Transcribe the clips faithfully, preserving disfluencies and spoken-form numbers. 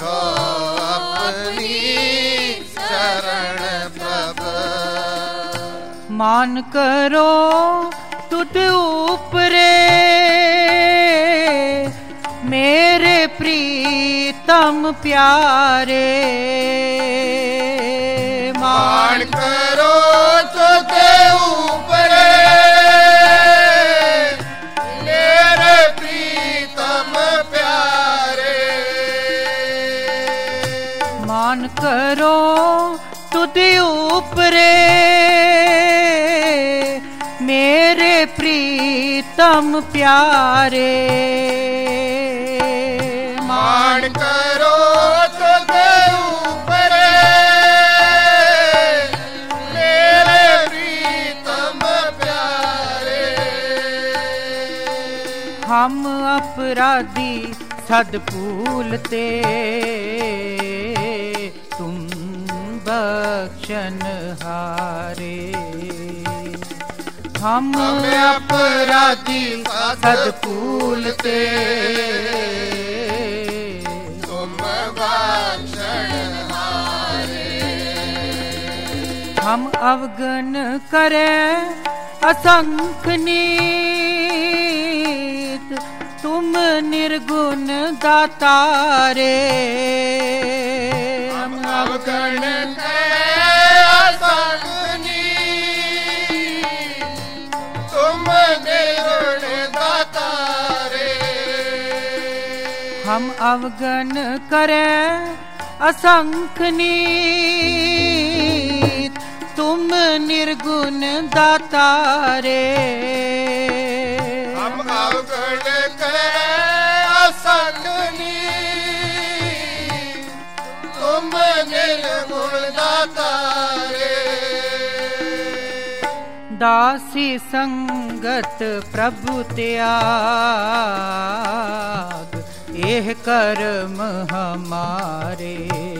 राखो अपनी शरण प्रभु। मान करो तुद ऊपरे मेरे प्रीतम प्यारे। मान करो तुझे ऊपरे मेरे प्रीतम प्यारे। मान करो तुद ऊपरे मेरे प्रीतम प्यारे। मान करो तुझे ऊपरे मेरे प्रीतम प्यारे। हम अपराधी सदपूलते तुम बख्शन हारे। हम अपराधी सदपूलते तुम बख्शन हारे। हम अवगन करें असंख्य नीत तुम निर्गुण दातारे। हम अवगन करें असंख्य नीत तुम निर्गुण दातारे। हम अवगन करें असंख्य नीत तुम निर्गुण दातारे। हम अवगुण करें असंख्य नीत तुम निर्गुण दातारे। दासी संगत प्रभु त्याग एह कर्म हमारे।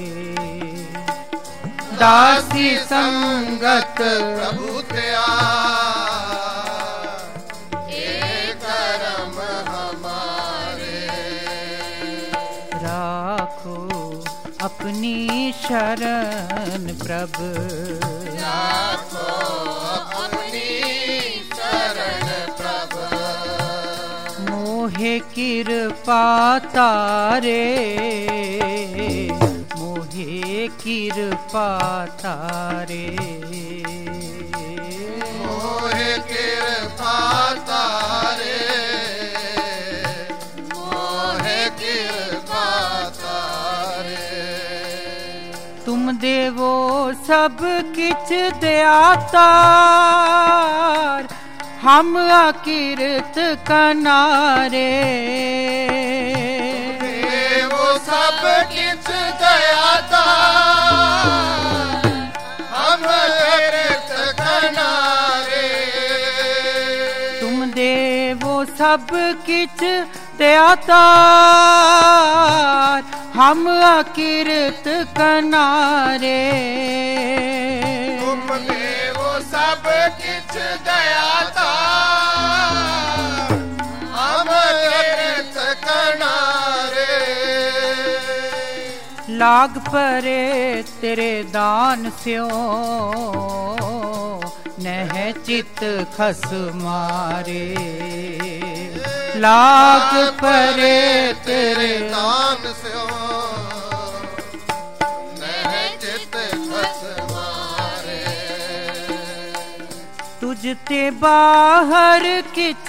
दासी संगत प्रभु त्याग ये कर्म हमारे। राखो अपनी शरण प्रभु। राखो अपनी शरण प्रभु। मोहे कृपा तारे मोहे कृपा तारे। मोहे कृपा तारे मोहे कृपा तारे। तुम देवो सब किछ दयातार हम अकीर्त कनारे। देवो सब किछ दयातार हम अकीर्त कनारे। तुम देवो सब किछ दयातार हम अकीर्त कनारे। तुम देवो सब किछ दयातार हम अकीर्त कनारे। लाग परे तेरे दान स्यो नह चित खस मारे। लाग परे तेरे दान से नह चित खस मारे। तुझते बाहर किछ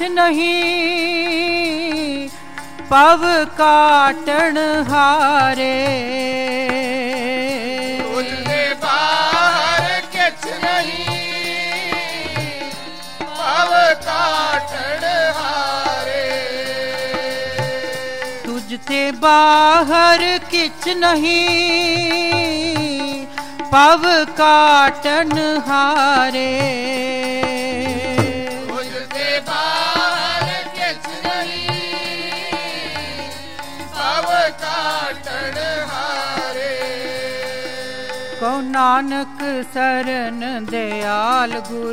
नहीं पव काटन हारे। तुझते बाहर किछ नहीं पव काटन हारे। तुझते बाहर किछ नहीं पव काटन हारे। तुझते बाहर किछ नहीं पव काटन हारे। कौ नानक सरन दयाल गुर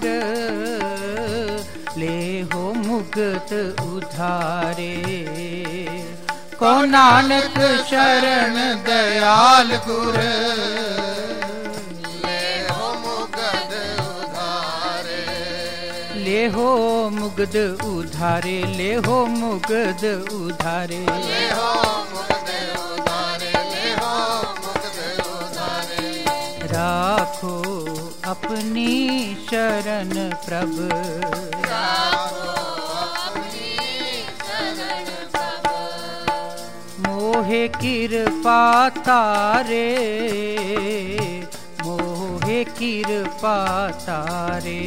ले हो मुक्त उधारे। को नानक शरण दयाल गुर। लेहो मुगद उधारे, लेहो मुगद उधारे, लेहो मुगद उधारे। लेहो मुगद उधारे, लेहो मुगद उधारे। राखो अपनी शरण प्रभु, राखो अपनी शरण प्रभु। मोहे कृपा तारे, मोहे कृपा तारे।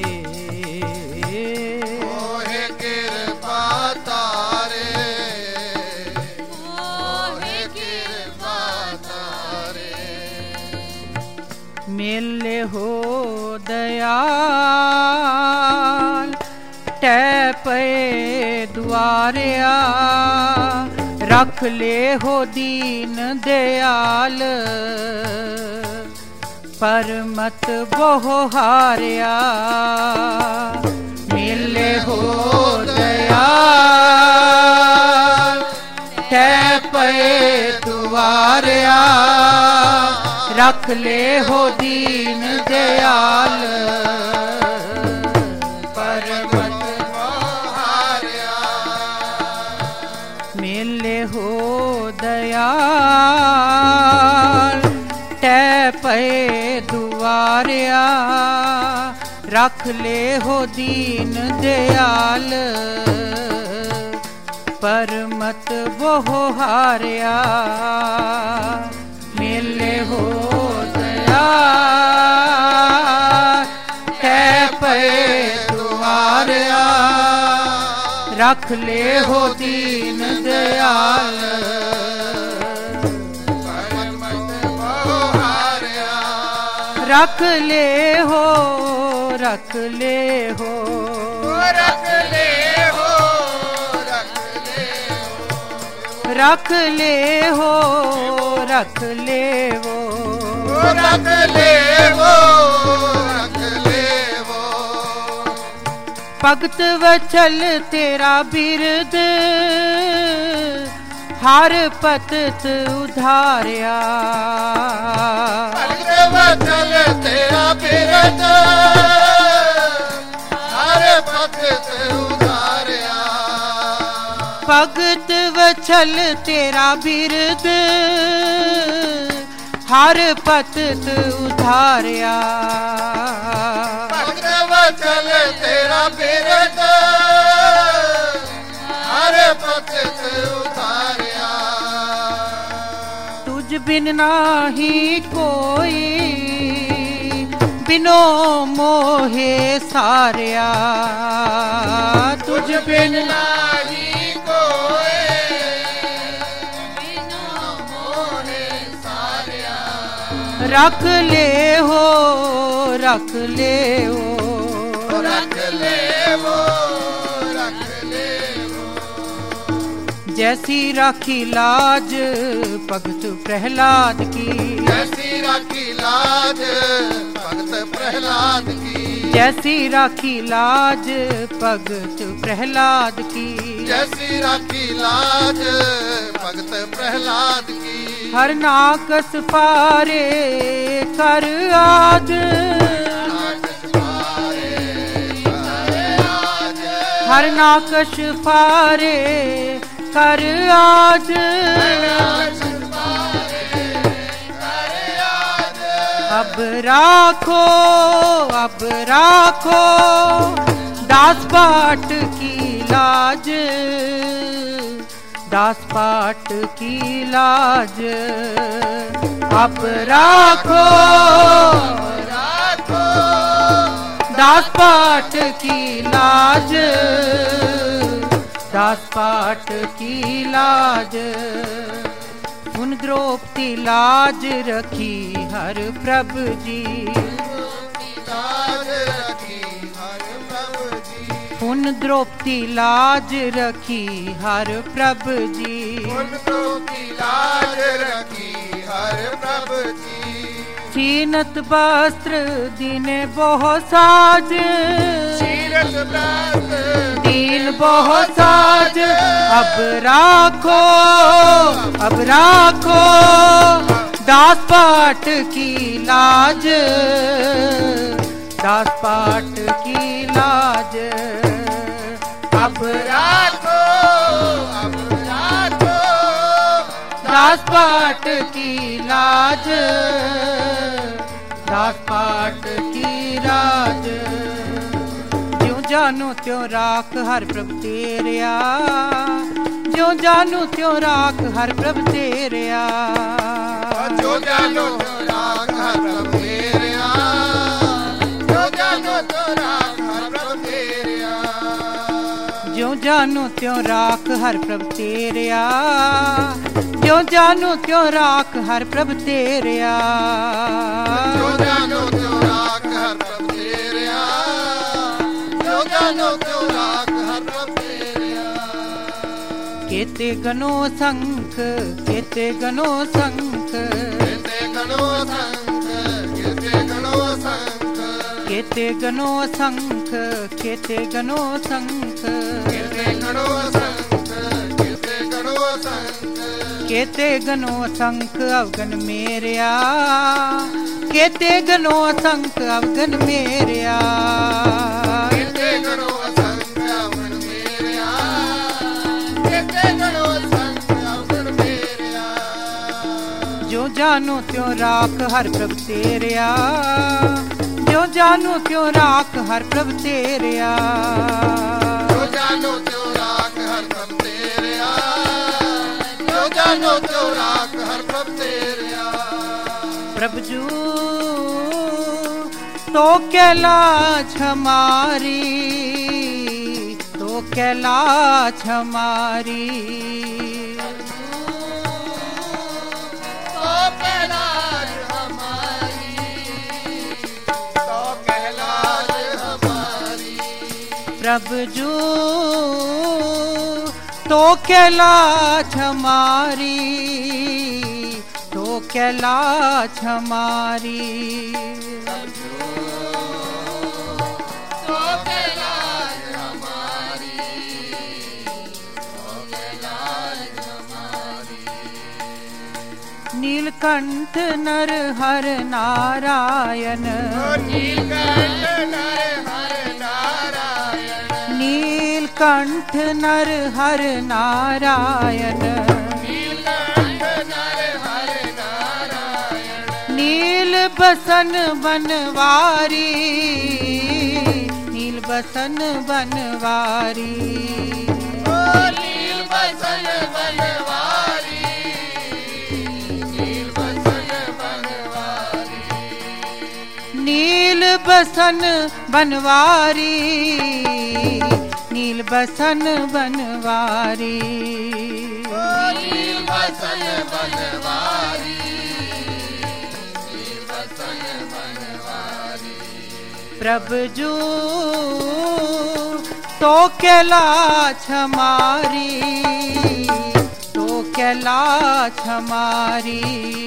मोहे कृपा तारे, मोहे कृपा तारे। मिले हो दयाल टैपे द्वारिया, रख ले हो दीन दयाल पर मत बहु हारिया। मिले हो दयाल टैपे द्वारिया, रख ले हो दीन दयाल पर मत हारिया। मिले हो दयाल टैपे दुआरिया, रख ले हो दीन दयाल पर मत बहु हारिया। मिले हो दयाल टैपे दुआरिया, रख ले हो दीन दयाल पर मत बहु हारिया। रख ले हो, रख ले हो, रख ले हो, रख ले हो, रख ले हो, रख ले हो, रख ले हो, रख ले हो। भगत वचल तेरा बिरद, हर पतत उधारिया। भगत वचल तेरा बिरद, हर पतत उधारिया। भगत वचल तेरा बिरद, हर पतत उधारिया। भगत वचल तेरा बिरद, हर पतत उधारिया। तुझ बिन नाही कोई, बिनो मोहे सारिया। तुझ बिन नाही कोई, बिनु मोहे सारिया। रख ले हो, रख ले हो, रख ले वो, रख ले वो। जैसी राखी लाज भगत प्रहलाद की, जैसी राखी लाज भगत प्रहलाद की, जैसी राखी लाज भगत प्रहलाद की। जैसी राखी लाज भगत प्रहलाद की। हर नाकस पारे कर आज, हर नाकश फारे कर आज। अब राखो, अब राखो दास पाट की लाज, दास पाट की लाज। अब राखो, राखो दास पाट की लाज, दास पाट की लाज। उन द्रौपदी लाज रखी हर प्रभु जी, लाज रखी हर प्रभु जी। उन द्रौपदी लाज रखी हर प्रभु जी। उन द्रौपदी लाज रखी हर प्रभु जी। छीनत वस्त्र दीने बहु साज, छीनत वस्त्र दीन बहु साज। अब राखो अब राखो दास पाट की लाज, दास पाट की लाज। अब राखो अब राखो दास पाट की लाज, दास पाट की लाज। ज्यों जानो त्यों राख हर प्रभु तेरिया, ज्यों जानो त्यों राख हर प्रभु तेरिया। जो जानो तो राख हर प्रभु तेरिया, जो जानो तो राख हर प्रभु तेरिया। ज्यों जानो त्यों राख हर प्रभु तेरिया, ज्यों जानो त्यों राख हर प्रभु तेरिया। जो जानो तो राख हर प्रभु तेरिया, जो जानो तो राख हर प्रभु तेरिया। केते गनो संख केते गनो संख, केते गनो संख केते गनो संख, केते गनो संख केते गनो संख। केते गनो संख केते गनो संख, केते गनो संख अवगन मेरिया, केते गनो संख अवगन मेरिया। केते गनो संख अवगन मेरिया, केते गनो संख अवगन मेरिया। जो जानो त्यों राख हर प्रभु तेरिया, जो जानो त्यों राख हर प्रभु तेरिया। जो जानो तो राख हर प्रभु तेरिया, जो जानो तो राख हर प्रभु तेरिया। प्रभु जू तो कैलाश हमारी, तो कैलाश हमारी। तो कैलाश हमारी, तो कैलाश हमारी। प्रभु जू तो कैलाश हमारी, तो कैलाश हमारी। तो कैलाश हमारी, तो कैलाश हमारी। नीलकंठ नर हर नारायण, नीलकंठ नर हर नारायण, नीलकंठ नर हर नारायण। नीलकंठ नर हर नारायण। नील बसन बनवारी, नील बसन बनवारी। ओ नील बसन बनवारी, नील बसन बनवारी। नील बसन बनवारी, नील बसन बनवारी। ओ नील बसन बनवारी, नील बसन बनवारी। प्रभु जू तो कैलाश हमारी, तो कैलाश हमारी।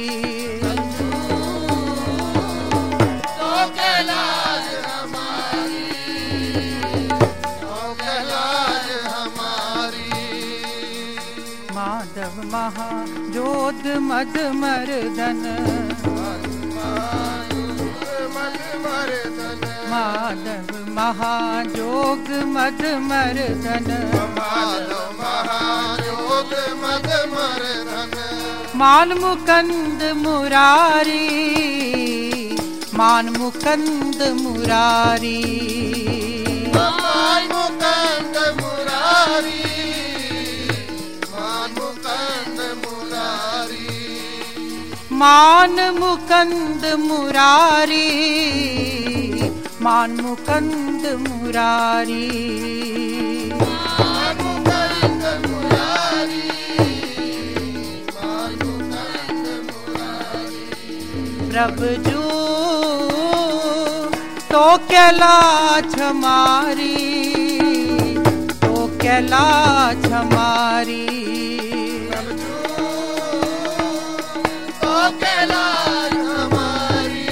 तो कैलाश हमारी, तो कैलाश हमारी। माधव महाजोध मद मर्दन, मद मर्दन, माधव महाजोग मद मर्दन। माधव महायोग मद मर्दन। मान मुकंद मुरारी, मान मुकंद मुरारी। मान मुकंद मुरारी, मान मुकंद मुरारी। मान मुकंद मुरारी, मान मुकंद मुरारी। मान मुकंद मुरारी, मान मुकंद मुरारी। प्रभु जू तो कैलाश हमारी, तो कैलाश हमारी। तो कैलाश हमारी,